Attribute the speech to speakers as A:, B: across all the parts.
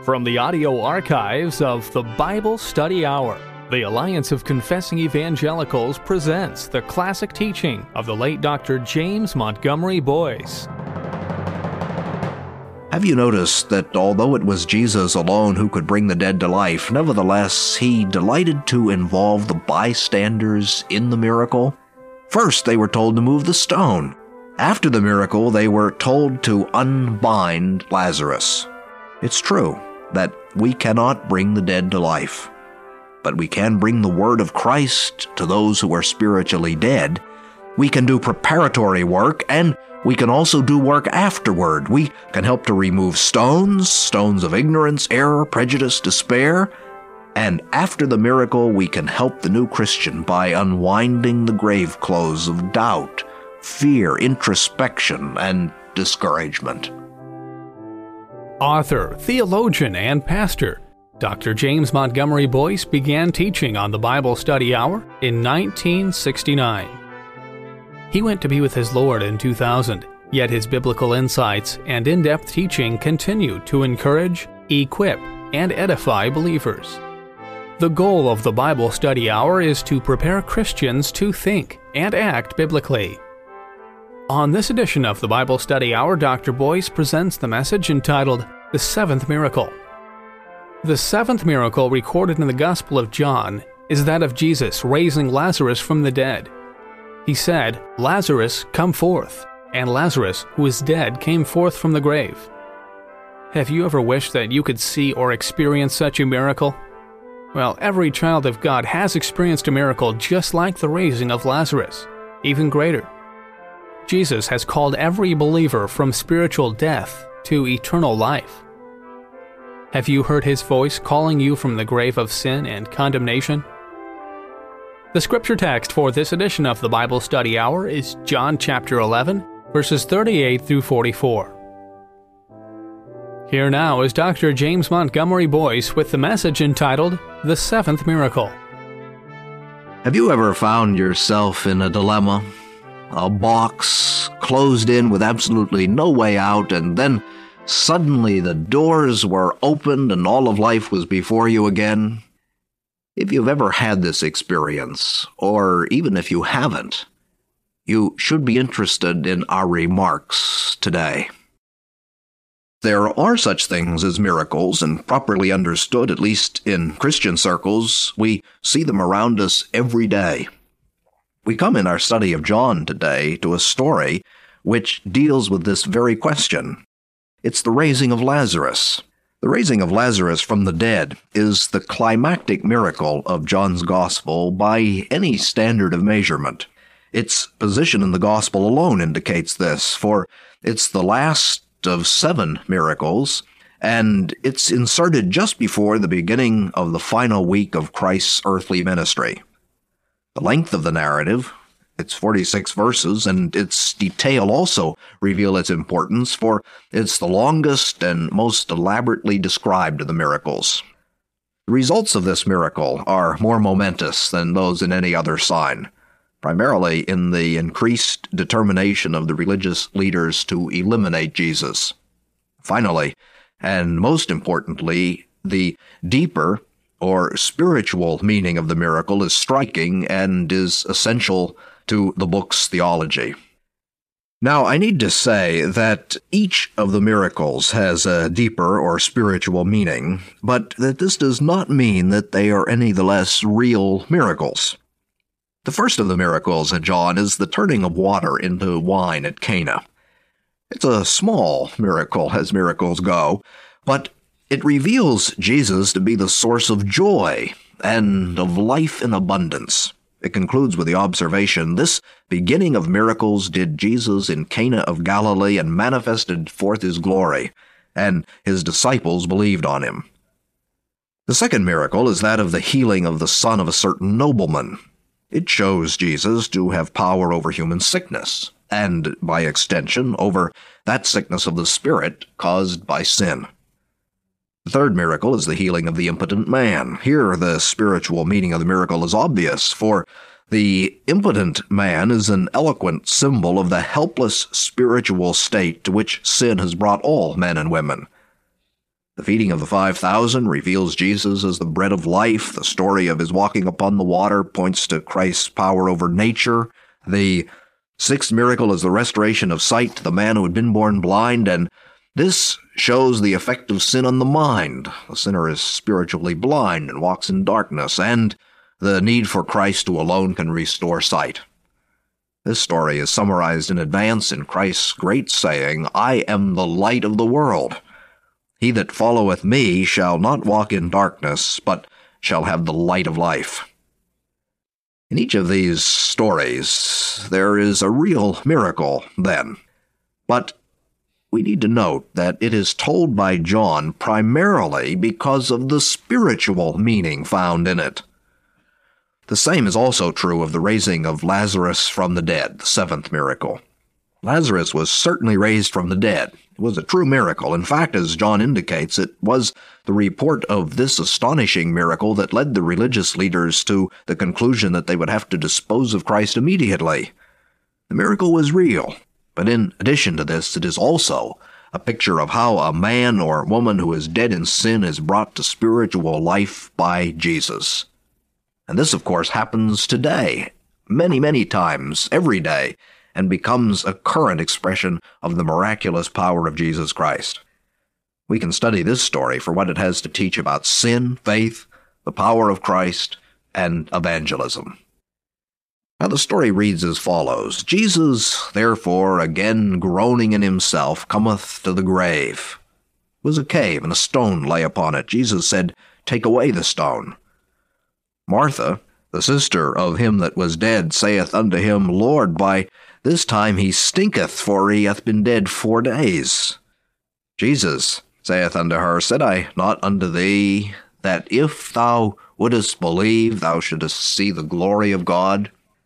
A: From the audio archives of the Bible Study Hour, the Alliance of Confessing Evangelicals presents the classic teaching of the late Dr. James Montgomery Boyce.
B: Have you noticed that although it was Jesus alone who could bring the dead to life, nevertheless he delighted to involve the bystanders in the miracle? First, they were told to move the stone. After the miracle, they were told to unbind Lazarus. It's true that we cannot bring the dead to life, but we can bring the word of Christ to those who are spiritually dead. We can do preparatory work, and we can also do work afterward. We can help to remove stones of ignorance, error, prejudice, despair. And after the miracle, we can help the new Christian by unwinding the grave clothes of doubt, fear, introspection, and discouragement.
A: Author, theologian, and pastor Dr. James Montgomery Boyce began teaching on the Bible Study Hour in 1969. He went to be with his Lord in 2000, yet his biblical insights and in-depth teaching continue to encourage, equip, and edify believers. The goal of the Bible Study Hour is to prepare Christians to think and act biblically. On this edition of the Bible Study Hour, Dr. Boyce presents the message entitled, The Seventh Miracle. The seventh miracle recorded in the Gospel of John is that of Jesus raising Lazarus from the dead. He said, "Lazarus, come forth," and Lazarus, who is dead, came forth from the grave. Have you ever wished that you could see or experience such a miracle? Well, every child of God has experienced a miracle just like the raising of Lazarus, even greater. Jesus has called every believer from spiritual death to eternal life. Have you heard his voice calling you from the grave of sin and condemnation? The scripture text for this edition of the Bible Study Hour is John chapter 11, verses 38 through 44. Here now is Dr. James Montgomery Boyce with the message entitled, The Seventh Miracle.
B: Have you ever found yourself in a dilemma? A box closed in with absolutely no way out, and then suddenly the doors were opened and all of life was before you again? If you've ever had this experience, or even if you haven't, you should be interested in our remarks today. There are such things as miracles, and properly understood, at least in Christian circles, we see them around us every day. We come in our study of John today to a story which deals with this very question. It's the raising of Lazarus. The raising of Lazarus from the dead is the climactic miracle of John's Gospel by any standard of measurement. Its position in the Gospel alone indicates this, for it's the last of 7 miracles, and it's inserted just before the beginning of the final week of Christ's earthly ministry. The length of the narrative, it's 46 verses, and its detail also reveal its importance, for it's the longest and most elaborately described of the miracles. The results of this miracle are more momentous than those in any other sign, primarily in the increased determination of the religious leaders to eliminate Jesus. Finally, and most importantly, the deeper or spiritual meaning of the miracle is striking and is essential to the book's theology. Now, I need to say that each of the miracles has a deeper or spiritual meaning, but that this does not mean that they are any the less real miracles. The first of the miracles in John is the turning of water into wine at Cana. It's a small miracle as miracles go, but it reveals Jesus to be the source of joy and of life in abundance. It concludes with the observation, "This beginning of miracles did Jesus in Cana of Galilee and manifested forth his glory, and his disciples believed on him." The second miracle is that of the healing of the son of a certain nobleman. It shows Jesus to have power over human sickness, and by extension, over that sickness of the spirit caused by sin. The third miracle is the healing of the impotent man. Here, the spiritual meaning of the miracle is obvious, for the impotent man is an eloquent symbol of the helpless spiritual state to which sin has brought all men and women. The feeding of the 5,000 reveals Jesus as the bread of life. The story of his walking upon the water points to Christ's power over nature. The sixth miracle is the restoration of sight to the man who had been born blind, and this shows the effect of sin on the mind. The sinner is spiritually blind and walks in darkness, and the need for Christ who alone can restore sight. This story is summarized in advance in Christ's great saying, "I am the light of the world. He that followeth me shall not walk in darkness, but shall have the light of life." In each of these stories, there is a real miracle, then. But we need to note that it is told by John primarily because of the spiritual meaning found in it. The same is also true of the raising of Lazarus from the dead, the seventh miracle. Lazarus was certainly raised from the dead. It was a true miracle. In fact, as John indicates, it was the report of this astonishing miracle that led the religious leaders to the conclusion that they would have to dispose of Christ immediately. The miracle was real, but in addition to this, it is also a picture of how a man or woman who is dead in sin is brought to spiritual life by Jesus. And this, of course, happens today, many, many times, every day, and becomes a current expression of the miraculous power of Jesus Christ. We can study this story for what it has to teach about sin, faith, the power of Christ, and evangelism. Now the story reads as follows. Jesus, therefore, again groaning in himself, cometh to the grave. It was a cave, and a stone lay upon it. Jesus said, "Take away the stone." Martha, the sister of him that was dead, saith unto him, Lord, by this time he stinketh, for he hath been dead 4 days. Jesus saith unto her, Said I not unto thee, that if thou wouldest believe, thou shouldest see the glory of God?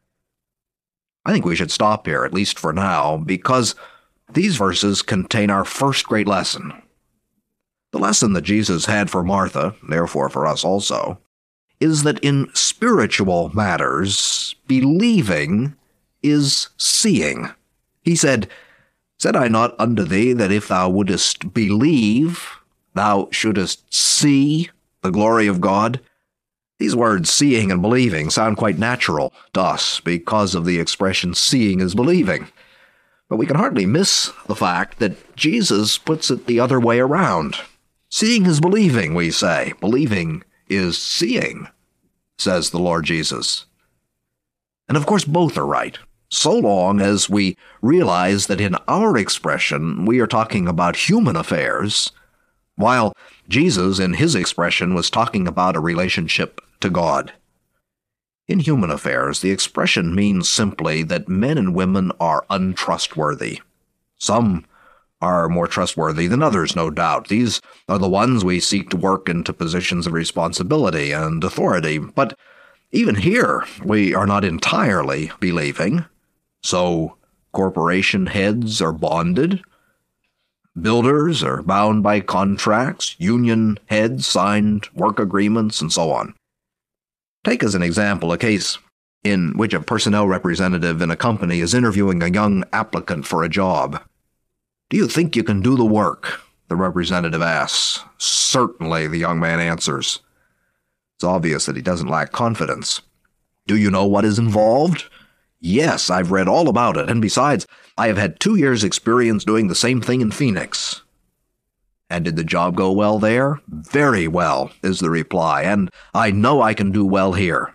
B: I think we should stop here, at least for now, because these verses contain our first great lesson. The lesson that Jesus had for Martha, therefore for us also, is that in spiritual matters, believing is seeing. He said, Said I not unto thee that if thou wouldest believe, thou shouldest see the glory of God? These words, seeing and believing, sound quite natural to us because of the expression seeing is believing. But we can hardly miss the fact that Jesus puts it the other way around. Seeing is believing, we say. Believing is seeing, says the Lord Jesus. And of course both are right, so long as we realize that in our expression we are talking about human affairs, while Jesus in his expression was talking about a relationship to God. In human affairs, the expression means simply that men and women are untrustworthy. Some are more trustworthy than others, no doubt. These are the ones we seek to work into positions of responsibility and authority. But even here, we are not entirely believing. So, corporation heads are bonded. Builders are bound by contracts. Union heads signed work agreements, and so on. Take as an example a case in which a personnel representative in a company is interviewing a young applicant for a job. Do you think you can do the work? The representative asks. Certainly, the young man answers. It's obvious that he doesn't lack confidence. Do you know what is involved? Yes, I've read all about it, and besides, I have had 2 years' experience doing the same thing in Phoenix. And did the job go well there? Very well, is the reply, and I know I can do well here.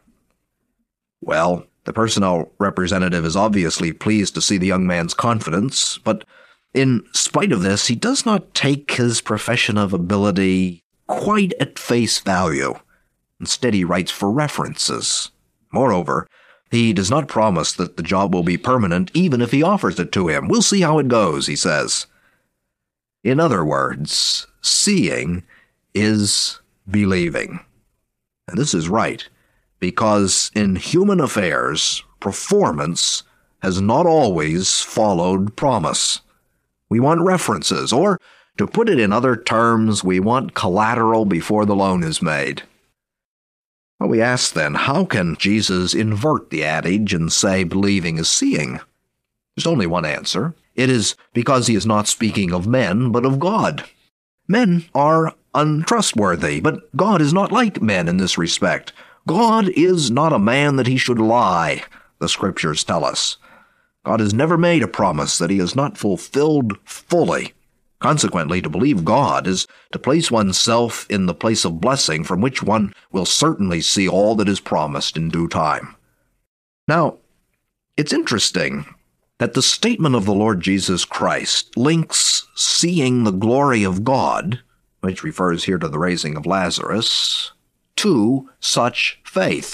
B: Well, the personnel representative is obviously pleased to see the young man's confidence, but in spite of this, he does not take his profession of ability quite at face value. Instead, he writes for references. Moreover, he does not promise that the job will be permanent even if he offers it to him. We'll see how it goes, he says. In other words, seeing is believing. And this is right, because in human affairs, performance has not always followed promise. We want references, or, to put it in other terms, we want collateral before the loan is made. Well, we ask then, how can Jesus invert the adage and say believing is seeing? There's only one answer. It is because he is not speaking of men, but of God. Men are untrustworthy. But God is not like men in this respect. God is not a man that he should lie, the Scriptures tell us. God has never made a promise that he has not fulfilled fully. Consequently, to believe God is to place oneself in the place of blessing from which one will certainly see all that is promised in due time. Now, it's interesting that the statement of the Lord Jesus Christ links seeing the glory of God, which refers here to the raising of Lazarus, to such faith.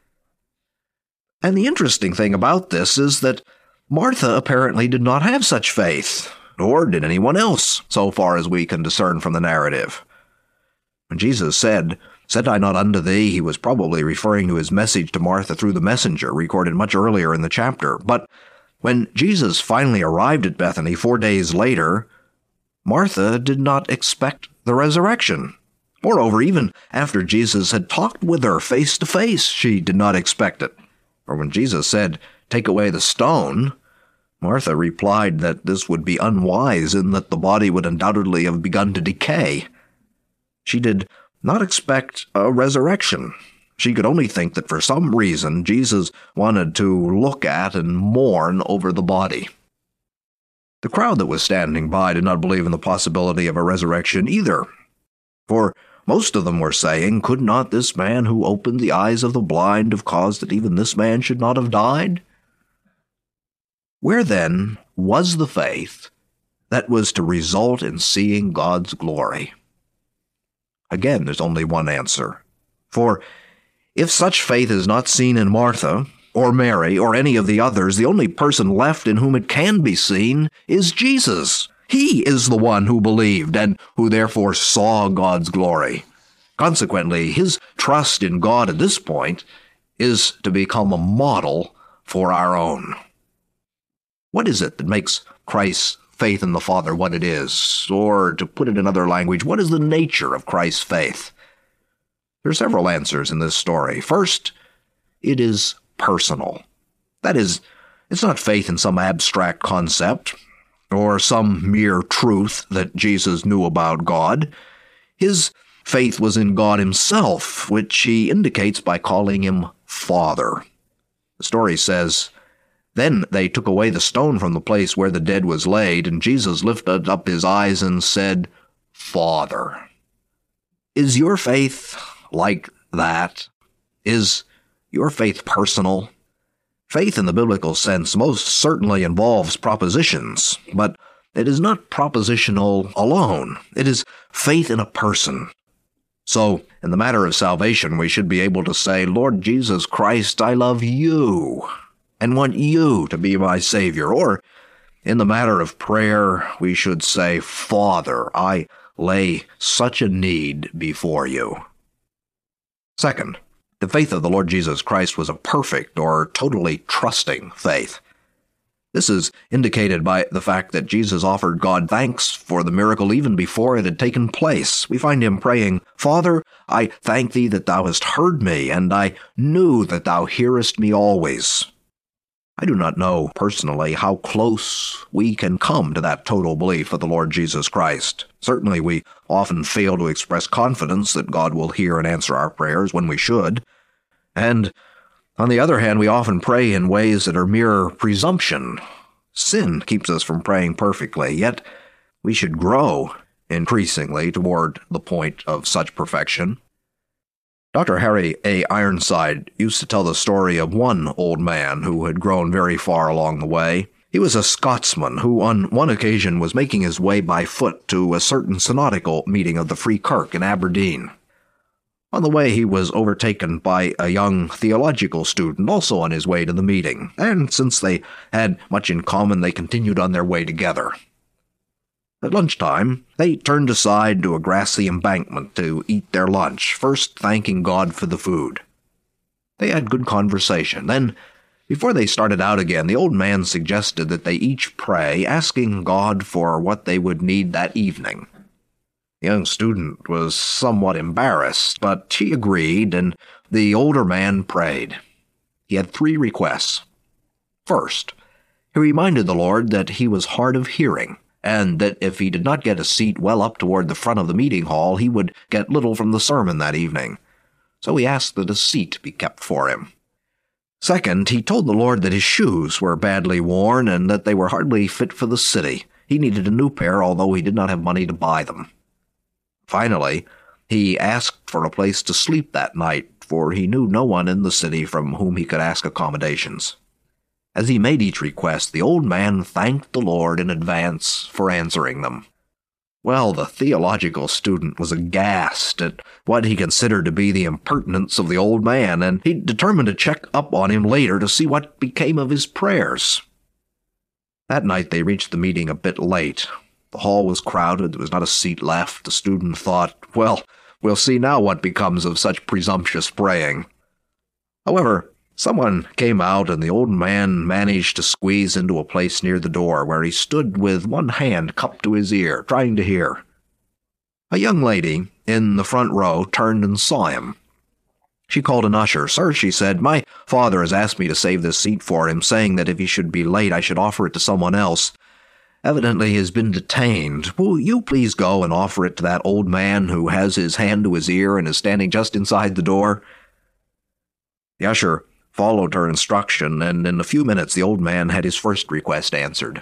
B: And the interesting thing about this is that Martha apparently did not have such faith, nor did anyone else, so far as we can discern from the narrative. When Jesus said I not unto thee, he was probably referring to his message to Martha through the messenger, recorded much earlier in the chapter. But when Jesus finally arrived at Bethany 4 days later, Martha did not expect the resurrection. Moreover, even after Jesus had talked with her face to face, she did not expect it. For when Jesus said, "Take away the stone," Martha replied that this would be unwise and that the body would undoubtedly have begun to decay. She did not expect a resurrection. She could only think that for some reason Jesus wanted to look at and mourn over the body. The crowd that was standing by did not believe in the possibility of a resurrection either, for most of them were saying, "Could not this man who opened the eyes of the blind have caused that even this man should not have died?" Where then was the faith that was to result in seeing God's glory? Again, there's only one answer. For if such faith is not seen in Martha, or Mary, or any of the others, the only person left in whom it can be seen is Jesus. He is the one who believed and who therefore saw God's glory. Consequently, his trust in God at this point is to become a model for our own. What is it that makes Christ's faith in the Father what it is? Or, to put it in other language, what is the nature of Christ's faith? There are several answers in this story. First, it is personal. That is, it's not faith in some abstract concept or some mere truth that Jesus knew about God. His faith was in God himself, which he indicates by calling him Father. The story says, "Then they took away the stone from the place where the dead was laid, and Jesus lifted up his eyes and said, Father." Is your faith like that? Is your faith personal? Faith in the biblical sense most certainly involves propositions, but it is not propositional alone. It is faith in a person. So, in the matter of salvation, we should be able to say, "Lord Jesus Christ, I love you and want you to be my Savior." Or, in the matter of prayer, we should say, "Father, I lay such a need before you." Second, the faith of the Lord Jesus Christ was a perfect or totally trusting faith. This is indicated by the fact that Jesus offered God thanks for the miracle even before it had taken place. We find him praying, "Father, I thank thee that thou hast heard me, and I knew that thou hearest me always." I do not know personally how close we can come to that total belief of the Lord Jesus Christ. Certainly we often fail to express confidence that God will hear and answer our prayers when we should. And on the other hand, we often pray in ways that are mere presumption. Sin keeps us from praying perfectly, yet we should grow increasingly toward the point of such perfection. Dr. Harry A. Ironside used to tell the story of one old man who had grown very far along the way. He was a Scotsman who on one occasion was making his way by foot to a certain synodical meeting of the Free Kirk in Aberdeen. On the way, he was overtaken by a young theological student, also on his way to the meeting, and since they had much in common, they continued on their way together. At lunchtime, they turned aside to a grassy embankment to eat their lunch, first thanking God for the food. They had good conversation. Then, before they started out again, the old man suggested that they each pray, asking God for what they would need that evening. The young student was somewhat embarrassed, but he agreed, and the older man prayed. He had 3 requests. First, he reminded the Lord that he was hard of hearing, and that if he did not get a seat well up toward the front of the meeting hall, he would get little from the sermon that evening. So he asked that a seat be kept for him. Second, he told the Lord that his shoes were badly worn and that they were hardly fit for the city. He needed a new pair, although he did not have money to buy them. Finally, he asked for a place to sleep that night, for he knew no one in the city from whom he could ask accommodations. As he made each request, the old man thanked the Lord in advance for answering them. Well, the theological student was aghast at what he considered to be the impertinence of the old man, and he determined to check up on him later to see what became of his prayers. That night they reached the meeting a bit late. The hall was crowded, there was not a seat left. The student thought, well, we'll see now what becomes of such presumptuous praying. However, someone came out, and the old man managed to squeeze into a place near the door, where he stood with one hand cupped to his ear, trying to hear. A young lady in the front row turned and saw him. She called an usher. "Sir," she said, "my father has asked me to save this seat for him, saying that if he should be late, I should offer it to someone else. Evidently he has been detained. Will you please go and offer it to that old man who has his hand to his ear and is standing just inside the door?" The usher followed her instruction, and in a few minutes the old man had his first request answered.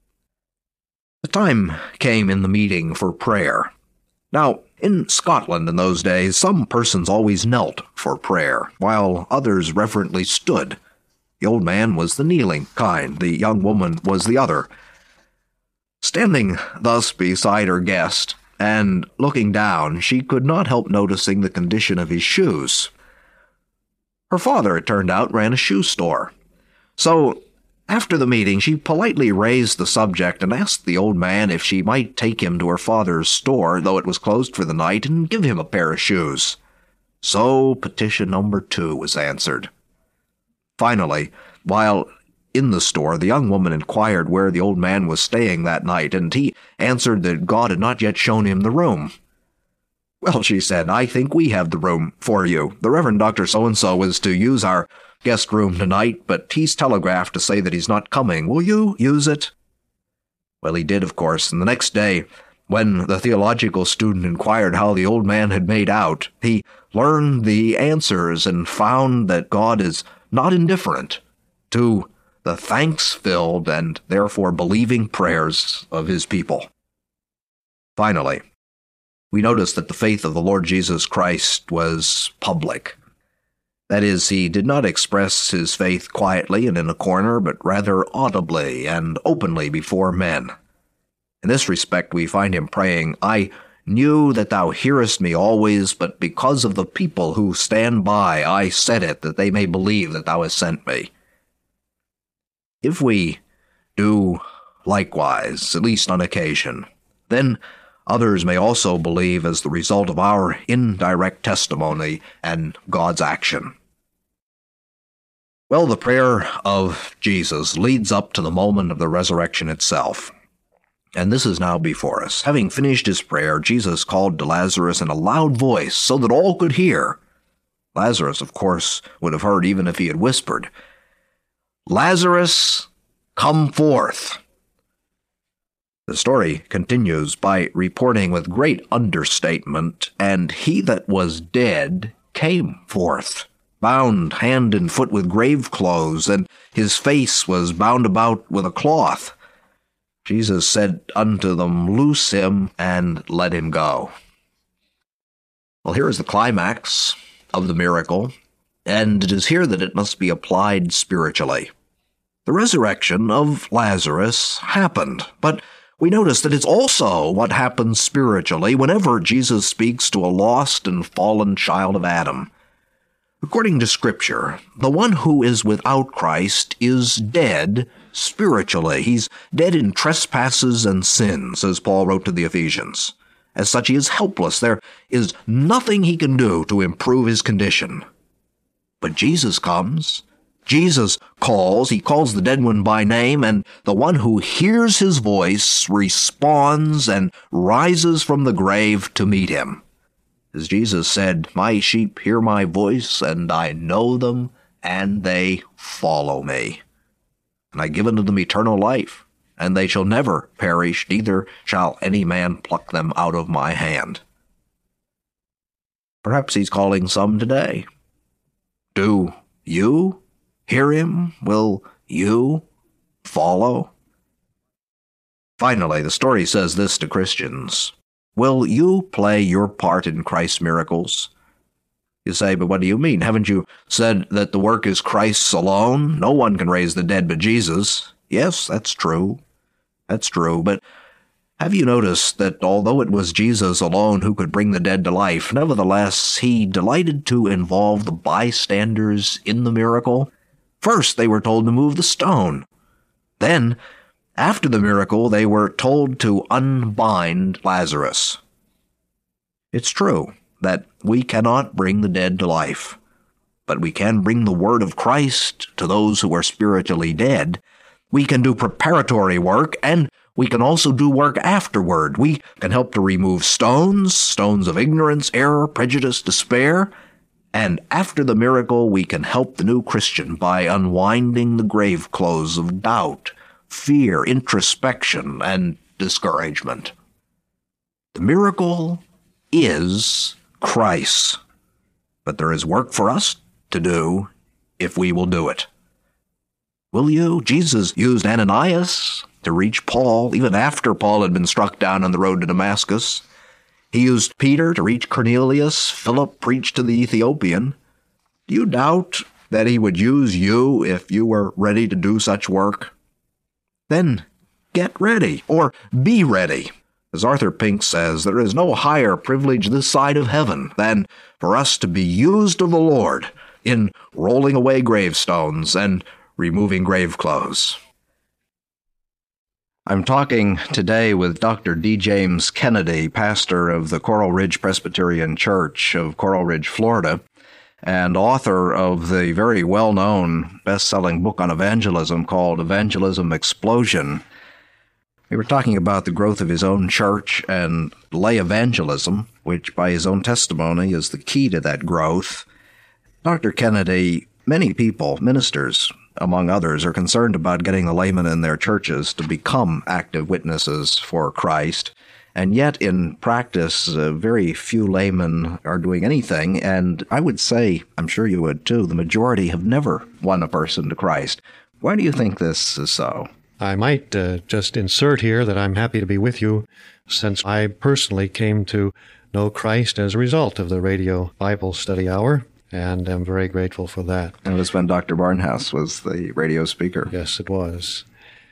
B: The time came in the meeting for prayer. Now, in Scotland in those days, some persons always knelt for prayer, while others reverently stood. The old man was the kneeling kind, the young woman was the other. Standing thus beside her guest, and looking down, she could not help noticing the condition of his shoes. Her father, it turned out, ran a shoe store. So, after the meeting, she politely raised the subject and asked the old man if she might take him to her father's store, though it was closed for the night, and give him a pair of shoes. So, petition number 2 was answered. Finally, while in the store, the young woman inquired where the old man was staying that night, and he answered that God had not yet shown him the room. "Well," she said, "I think we have the room for you. The Reverend Dr. So-and-so was to use our guest room tonight, but he's telegraphed to say that he's not coming. Will you use it?" Well, he did, of course, and the next day, when the theological student inquired how the old man had made out, he learned the answers and found that God is not indifferent to the thanks-filled and therefore believing prayers of his people. Finally, we notice that the faith of the Lord Jesus Christ was public. That is, he did not express his faith quietly and in a corner, but rather audibly and openly before men. In this respect, we find him praying, "I knew that thou hearest me always, but because of the people who stand by, I said it, that they may believe that thou hast sent me." If we do likewise, at least on occasion, then others may also believe as the result of our indirect testimony and God's action. Well, the prayer of Jesus leads up to the moment of the resurrection itself. And this is now before us. Having finished his prayer, Jesus called to Lazarus in a loud voice so that all could hear. Lazarus, of course, would have heard even if he had whispered, "Lazarus, come forth." The story continues by reporting with great understatement, "And he that was dead came forth, bound hand and foot with grave clothes, and his face was bound about with a cloth. Jesus said unto them, Loose him, and let him go." Well, here is the climax of the miracle, and it is here that it must be applied spiritually. The resurrection of Lazarus happened, but we notice that it's also what happens spiritually whenever Jesus speaks to a lost and fallen child of Adam. According to Scripture, the one who is without Christ is dead spiritually. He's dead in trespasses and sins, as Paul wrote to the Ephesians. As such, he is helpless. There is nothing he can do to improve his condition. But Jesus comes. Jesus calls. He calls the dead one by name, and the one who hears his voice responds and rises from the grave to meet him. As Jesus said, "My sheep hear my voice, and I know them, and they follow me. And I give unto them eternal life, and they shall never perish, neither shall any man pluck them out of my hand. Perhaps he's calling some today. Do you hear him? Will you follow? Finally, the story says this to Christians. Will you play your part in Christ's miracles? You say, but what do you mean? Haven't you said that the work is Christ's alone? No one can raise the dead but Jesus. Yes, that's true. That's true, but have you noticed that although it was Jesus alone who could bring the dead to life, nevertheless, he delighted to involve the bystanders in the miracle? First, they were told to move the stone. Then, after the miracle, they were told to unbind Lazarus. It's true that we cannot bring the dead to life, but we can bring the word of Christ to those who are spiritually dead. We can do preparatory work, and we can also do work afterward. We can help to remove stones of ignorance, error, prejudice, despair. And after the miracle, we can help the new Christian by unwinding the grave clothes of doubt, fear, introspection, and discouragement. The miracle is Christ, but there is work for us to do if we will do it. Will you? Jesus used Ananias to reach Paul, even after Paul had been struck down on the road to Damascus. He used Peter to reach Cornelius. Philip preached to the Ethiopian. Do you doubt that he would use you if you were ready to do such work? Then get ready, or be ready. As Arthur Pink says, there is no higher privilege this side of heaven than for us to be used of the Lord in rolling away gravestones and removing grave clothes. I'm talking today with Dr. D. James Kennedy, pastor of the Coral Ridge Presbyterian Church of Coral Ridge, Florida, and author of the very well-known best-selling book on evangelism called Evangelism Explosion. We were talking about the growth of his own church and lay evangelism, which by his own testimony is the key to that growth. Dr. Kennedy, many people, ministers, among others, are concerned about getting the laymen in their churches to become active witnesses for Christ. And yet, in practice, very few laymen are doing anything. And I would say, I'm sure you would too, the majority have never won a person to Christ. Why do you think this is so?
C: I might just insert here that I'm happy to be with you, since I personally came to know Christ as a result of the radio Bible study hour, and I'm very grateful for that.
B: And it was when Dr. Barnhouse was the radio speaker.
C: Yes, it was.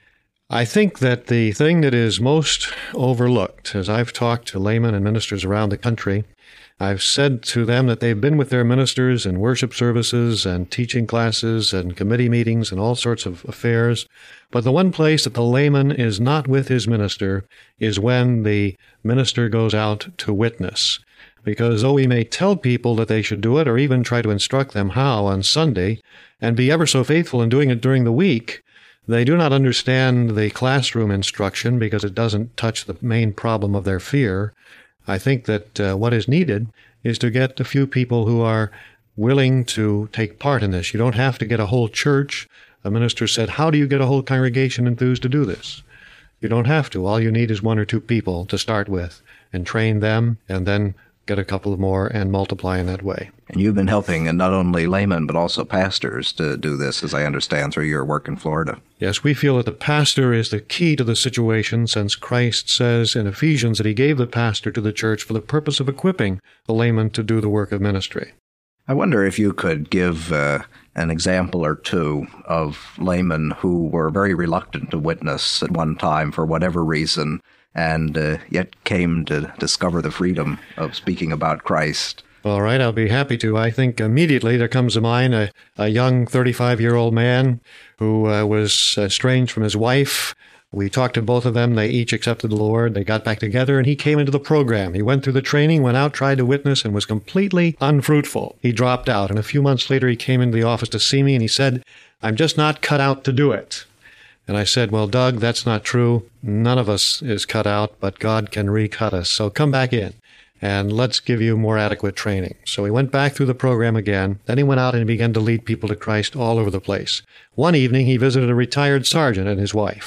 C: I think that the thing that is most overlooked, as I've talked to laymen and ministers around the country, I've said to them that they've been with their ministers in worship services and teaching classes and committee meetings and all sorts of affairs, but the one place that the layman is not with his minister is when the minister goes out to witness. Because though we may tell people that they should do it or even try to instruct them how on Sunday and be ever so faithful in doing it during the week, they do not understand the classroom instruction because it doesn't touch the main problem of their fear. I think that what is needed is to get a few people who are willing to take part in this. You don't have to get a whole church. A minister said, how do you get a whole congregation enthused to do this? You don't have to. All you need is one or two people to start with and train them and then get a couple more and multiply in that way.
B: And you've been helping, and not only laymen, but also pastors to do this, as I understand, through your work in Florida.
C: Yes, we feel that the pastor is the key to the situation, since Christ says in Ephesians that he gave the pastor to the church for the purpose of equipping the layman to do the work of ministry.
B: I wonder if you could give an example or two of laymen who were very reluctant to witness at one time for whatever reason, and yet came to discover the freedom of speaking about Christ.
C: All right, I'll be happy to. I think immediately there comes to mind a young 35-year-old man who was estranged from his wife. We talked to both of them. They each accepted the Lord. They got back together, and he came into the program. He went through the training, went out, tried to witness, and was completely unfruitful. He dropped out, and a few months later he came into the office to see me, and he said, "I'm just not cut out to do it." And I said, "Well, Doug, that's not true. None of us is cut out, but God can recut us. So come back in, and let's give you more adequate training." So he went back through the program again. Then he went out and began to lead people to Christ all over the place. One evening, he visited a retired sergeant and his wife.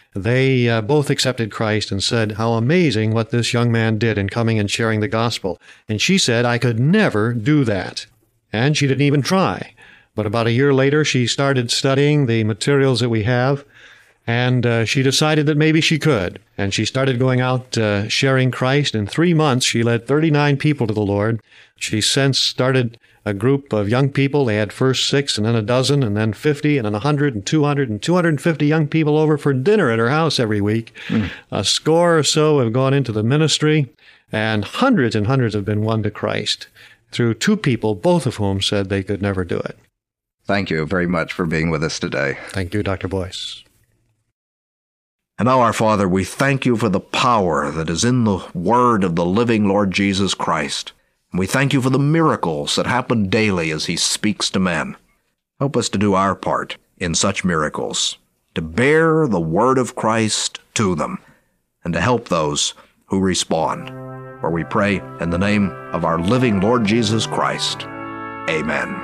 C: they both accepted Christ and said how amazing what this young man did in coming and sharing the gospel. And she said, I could never do that. And she didn't even try. But about a year later, she started studying the materials that we have, and she decided that maybe she could. And she started going out sharing Christ. In 3 months, she led 39 people to the Lord. She since started a group of young people. They had first 6 and then a dozen and then 50 and then 100 and 200 and 250 young people over for dinner at her house every week. A score or so have gone into the ministry, and hundreds have been won to Christ through 2 people, both of whom said they could never do it.
B: Thank you very much for being with us today.
C: Thank you, Dr. Boyce.
B: And now, our Father, we thank you for the power that is in the word of the living Lord Jesus Christ. And we thank you for the miracles that happen daily as he speaks to men. Help us to do our part in such miracles, to bear the word of Christ to them, and to help those who respond. For we pray in the name of our living Lord Jesus Christ. Amen.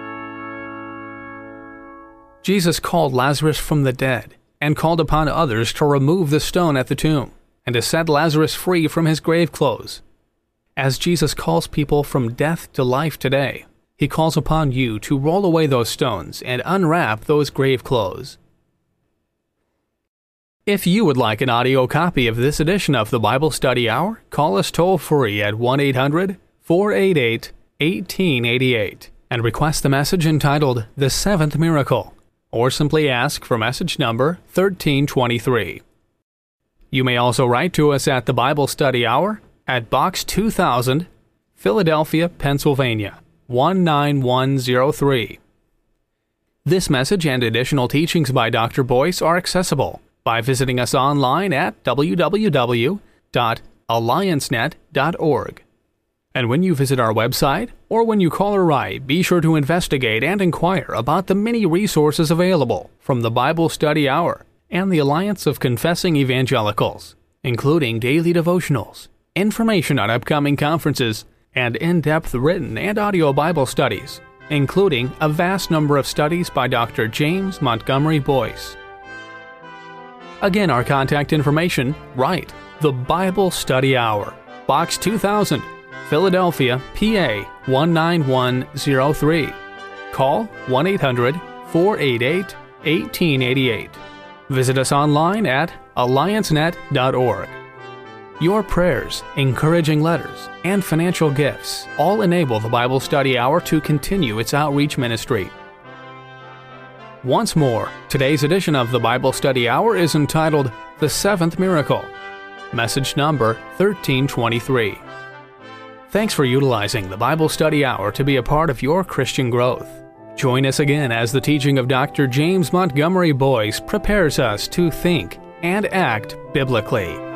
A: Jesus called Lazarus from the dead and called upon others to remove the stone at the tomb and to set Lazarus free from his grave clothes. As Jesus calls people from death to life today, he calls upon you to roll away those stones and unwrap those grave clothes. If you would like an audio copy of this edition of the Bible Study Hour, call us toll-free at 1-800-488-1888 and request the message entitled The Seventh Miracle, or simply ask for message number 1323. You may also write to us at the Bible Study Hour at Box 2000, Philadelphia, Pennsylvania, 19103. This message and additional teachings by Dr. Boyce are accessible by visiting us online at www.alliancenet.org. And when you visit our website, or when you call or write, be sure to investigate and inquire about the many resources available from the Bible Study Hour and the Alliance of Confessing Evangelicals, including daily devotionals, information on upcoming conferences, and in-depth written and audio Bible studies, including a vast number of studies by Dr. James Montgomery Boyce. Again, our contact information, write the Bible Study Hour, Box 2000, Philadelphia, PA 19103. Call 1-800-488-1888. Visit us online at alliancenet.org. Your prayers, encouraging letters, and financial gifts all enable the Bible Study Hour to continue its outreach ministry. Once more, today's edition of the Bible Study Hour is entitled The Seventh Miracle, message number 1323. Thanks for utilizing the Bible Study Hour to be a part of your Christian growth. Join us again as the teaching of Dr. James Montgomery Boyce prepares us to think and act biblically.